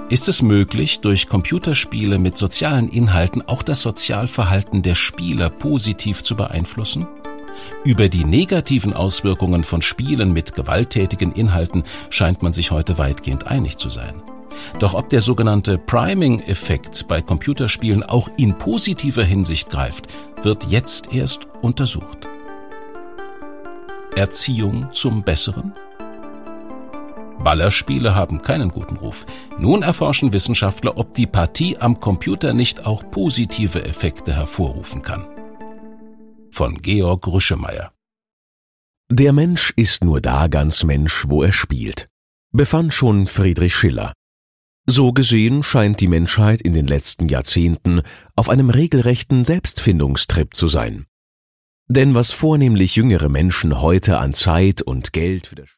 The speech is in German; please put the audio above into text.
Ist es möglich, durch Computerspiele mit sozialen Inhalten auch das Sozialverhalten der Spieler positiv zu beeinflussen? Über die negativen Auswirkungen von Spielen mit gewalttätigen Inhalten scheint man sich heute weitgehend einig zu sein. Doch ob der sogenannte Priming-Effekt bei Computerspielen auch in positiver Hinsicht greift, wird jetzt erst untersucht. Erziehung zum Besseren? Ballerspiele haben keinen guten Ruf. Nun erforschen Wissenschaftler, ob die Partie am Computer nicht auch positive Effekte hervorrufen kann. Von Georg Rüschemeyer. Der Mensch ist nur da ganz Mensch, wo er spielt, befand schon Friedrich Schiller. So gesehen scheint die Menschheit in den letzten Jahrzehnten auf einem regelrechten Selbstfindungstrip zu sein. Denn was vornehmlich jüngere Menschen heute an Zeit und Geld für das